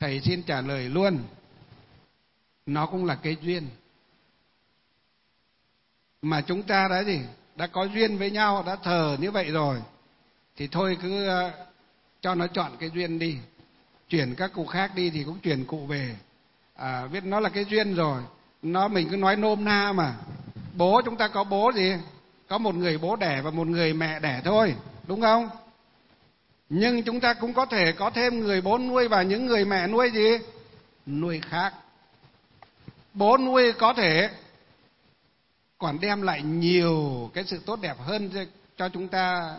Thầy xin trả lời luôn. Nó cũng là cái duyên. Mà chúng ta đã gì? Đã có duyên với nhau, đã thờ như vậy rồi. Thì thôi cứ cho nó chọn cái duyên đi. Chuyển các cụ khác đi thì cũng chuyển cụ về. Biết nó là cái duyên rồi. Mình cứ nói nôm na mà. Bố chúng ta có bố gì? Có một người bố đẻ và một người mẹ đẻ thôi. Đúng không? Nhưng chúng ta cũng có thể có thêm người bố nuôi và những người mẹ nuôi gì? Nuôi khác. Bố nuôi có thể còn đem lại nhiều cái sự tốt đẹp hơn cho chúng ta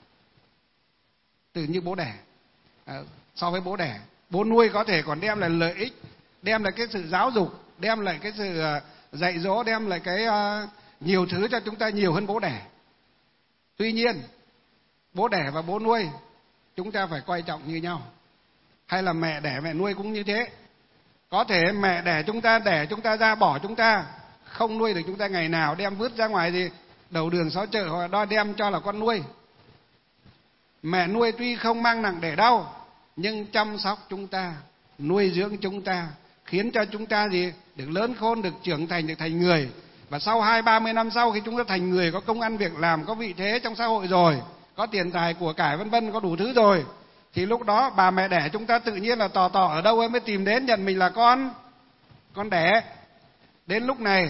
từ như bố đẻ. So với bố đẻ, bố nuôi có thể còn đem lại lợi ích, đem lại cái sự giáo dục, đem lại cái sự dạy dỗ, đem lại cái nhiều thứ cho chúng ta nhiều hơn bố đẻ. Tuy nhiên, bố đẻ và bố nuôi chúng ta phải coi trọng như nhau. Hay là mẹ đẻ mẹ nuôi cũng như thế. Có thể mẹ đẻ chúng ta ra bỏ chúng ta, không nuôi được chúng ta ngày nào, đem vứt ra ngoài gì đầu đường xó chợ hoặc đo đem cho là con nuôi. Mẹ nuôi tuy không mang nặng đẻ đau, nhưng chăm sóc chúng ta, nuôi dưỡng chúng ta, khiến cho chúng ta gì được lớn khôn, được trưởng thành, được thành người. Và sau 20-30 năm sau, khi chúng ta thành người, có công ăn việc làm, có vị thế trong xã hội rồi, có tiền tài của cải vân vân, có đủ thứ rồi, thì lúc đó bà mẹ đẻ chúng ta tự nhiên là tò ở đâu ấy mới tìm đến nhận mình là con đẻ. Đến lúc này,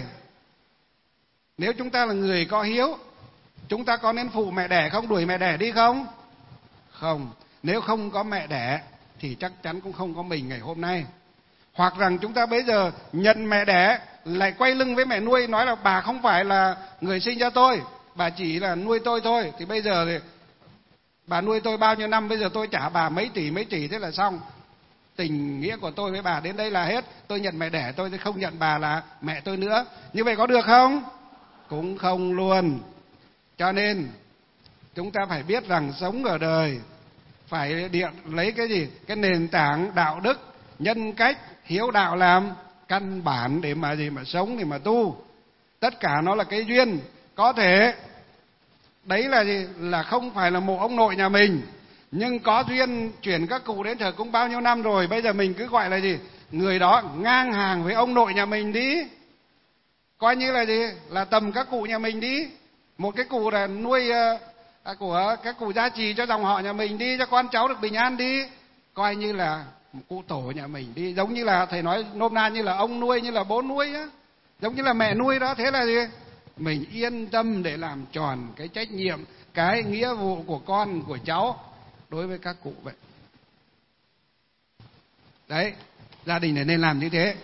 nếu chúng ta là người có hiếu, chúng ta có nên phụ mẹ đẻ không, đuổi mẹ đẻ đi không? Không. Nếu không có mẹ đẻ thì chắc chắn cũng không có mình ngày hôm nay. Hoặc rằng chúng ta bây giờ nhận mẹ đẻ lại quay lưng với mẹ nuôi, nói là bà không phải là người sinh ra tôi, bà chỉ là nuôi tôi thôi. Thì bây giờ thì bà nuôi tôi bao nhiêu năm, bây giờ tôi trả bà mấy tỷ thế là xong. Tình nghĩa của tôi với bà đến đây là hết. Tôi nhận mẹ đẻ, tôi không nhận bà là mẹ tôi nữa. Như vậy có được không? Cũng không luôn. Cho nên chúng ta phải biết rằng sống ở đời phải lấy cái gì? Cái nền tảng đạo đức, nhân cách, hiếu đạo làm căn bản để mà sống, để mà tu. Tất cả nó là cái duyên. Có thể đấy là gì? Là không phải là mộ ông nội nhà mình, nhưng có duyên chuyển các cụ đến thờ cúng bao nhiêu năm rồi, bây giờ mình cứ gọi là gì? Người đó ngang hàng với ông nội nhà mình đi. Coi như là gì? Là tầm các cụ nhà mình đi. Một cái cụ là nuôi của các cụ gia trì cho dòng họ nhà mình đi, cho con cháu được bình an đi. Coi như là cụ tổ nhà mình đi. Giống như là thầy nói nôm na như là ông nuôi, như là bố nuôi á, giống như là mẹ nuôi đó. Thế là gì? Mình yên tâm để làm tròn cái trách nhiệm, cái nghĩa vụ của con, của cháu đối với các cụ vậy. Đấy, gia đình này nên làm như thế.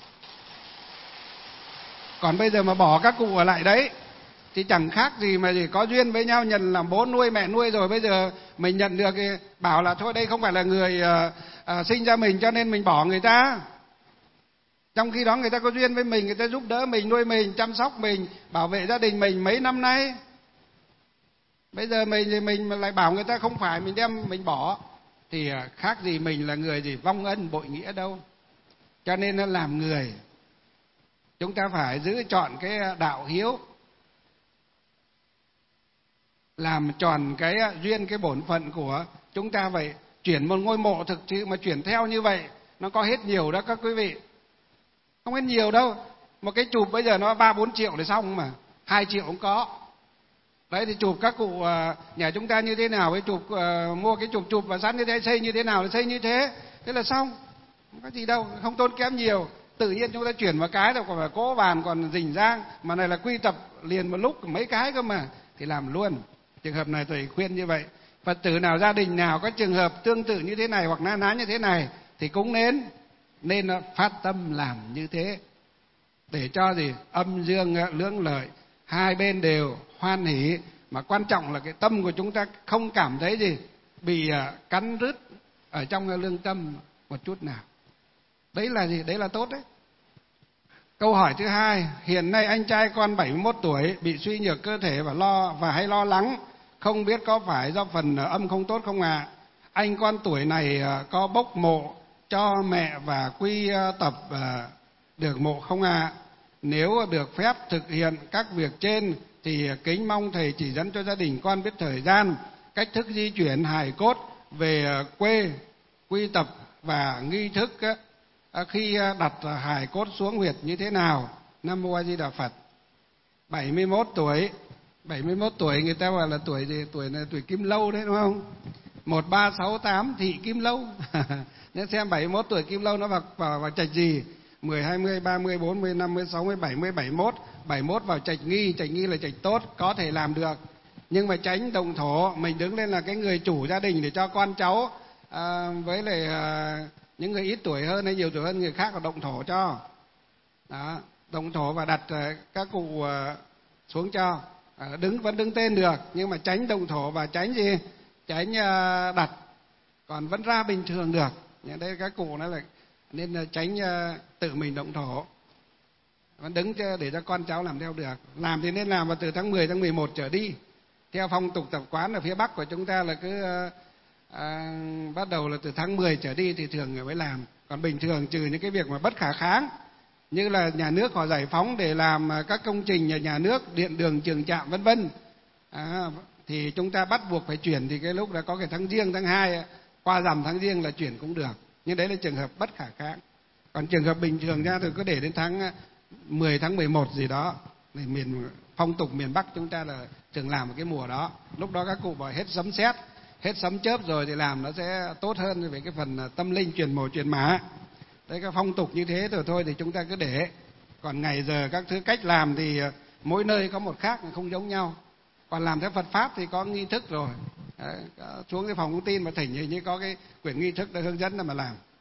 Còn bây giờ mà bỏ các cụ ở lại đấy thì chẳng khác gì mà có duyên với nhau, nhận làm bố nuôi mẹ nuôi rồi, bây giờ mình nhận được bảo là thôi đây không phải là người sinh ra mình cho nên mình bỏ người ta. Trong khi đó người ta có duyên với mình, người ta giúp đỡ mình, nuôi mình, chăm sóc mình, bảo vệ gia đình mình mấy năm nay. Bây giờ mình lại bảo người ta không phải, mình đem mình bỏ thì khác gì mình là người vong ân bội nghĩa đâu. Cho nên nó làm người, chúng ta phải giữ chọn cái đạo hiếu, làm tròn cái duyên, cái bổn phận của chúng ta vậy. Chuyển một ngôi mộ thực sự mà chuyển theo như vậy nó có hết nhiều đó các quý vị. Không hết nhiều đâu. Một cái chụp bây giờ nó 3-4 triệu để xong mà, 2 triệu cũng có. Đấy thì chụp các cụ nhà chúng ta như thế nào, cái chụp mua cái chụp và sẵn như thế, xây như thế nào thì xây như thế, thế là xong. Không có gì đâu, không tốn kém nhiều. Tự nhiên chúng ta chuyển vào cái rồi còn phải cố bàn, còn rình rang, mà này là quy tập liền một lúc mấy cái cơ mà, thì làm luôn. Trường hợp này thầy khuyên như vậy. Phật tử nào, gia đình nào có trường hợp tương tự như thế này hoặc na ná như thế này thì cũng nên phát tâm làm như thế, để cho âm dương lưỡng lợi, hai bên đều hoan hỷ. Mà quan trọng là cái tâm của chúng ta không cảm thấy bị cắn rứt ở trong lương tâm một chút nào. Đấy là đấy là tốt đấy. Câu hỏi thứ hai: hiện nay anh trai con 71 tuổi bị suy nhược cơ thể và hay lo lắng, không biết có phải do phần âm không tốt không ạ? Anh con tuổi này có bốc mộ cho mẹ và quy tập được mộ không ạ? Nếu được phép thực hiện các việc trên thì kính mong thầy chỉ dẫn cho gia đình con biết thời gian, cách thức di chuyển hài cốt về quê quy tập và nghi thức khi đặt hài cốt xuống huyệt như thế nào. Nam Mô A Di Đà Phật. 71 tuổi. 71 tuổi người ta gọi là tuổi gì? Tuổi này tuổi Kim Lâu đấy đúng không? 1368 thị Kim Lâu. Nên xem 71 tuổi Kim Lâu nó vào trạch gì? 10, 20, 30, 40, 50, 60, 70, 71. 71 vào trạch nghi là trạch tốt, có thể làm được. Nhưng mà tránh động thổ, mình đứng lên là cái người chủ gia đình để cho con cháu với lại những người ít tuổi hơn hay nhiều tuổi hơn người khác là động thổ cho. Đó, động thổ và đặt các cụ xuống cho. Vẫn đứng tên được, nhưng mà tránh động thổ và tránh gì? Tránh đặt, còn vẫn ra bình thường được. Nhưng đây các cụ nói là nên tránh tự mình động thổ, vẫn đứng để cho con cháu làm theo được. Làm thì nên làm vào từ tháng 10, tháng 11 trở đi. Theo phong tục tập quán ở phía Bắc của chúng ta là cứ bắt đầu là từ tháng 10 trở đi thì thường người mới làm. Còn bình thường trừ những cái việc mà bất khả kháng, như là nhà nước họ giải phóng để làm các công trình nhà nước, điện đường trường trạm vân vân, thì chúng ta bắt buộc phải chuyển, thì cái lúc đó có cái tháng Giêng, tháng 2 qua rằm tháng Giêng là chuyển cũng được. Nhưng đấy là trường hợp bất khả kháng. Còn trường hợp bình thường ra thì cứ để đến tháng 10, tháng 11 gì đó. Phong tục miền Bắc chúng ta là thường làm một cái mùa đó. Lúc đó các cụ bảo hết sấm sét, hết sấm chớp rồi thì làm nó sẽ tốt hơn về cái phần tâm linh truyền mồ truyền mã. Đấy, các phong tục như thế rồi thôi thì chúng ta cứ để. Còn ngày giờ các thứ cách làm thì mỗi nơi có một khác, không giống nhau. Còn làm theo Phật Pháp thì có nghi thức rồi. Đấy, xuống cái phòng thông tin mà thỉnh như có cái quyển nghi thức để hướng dẫn là mà làm.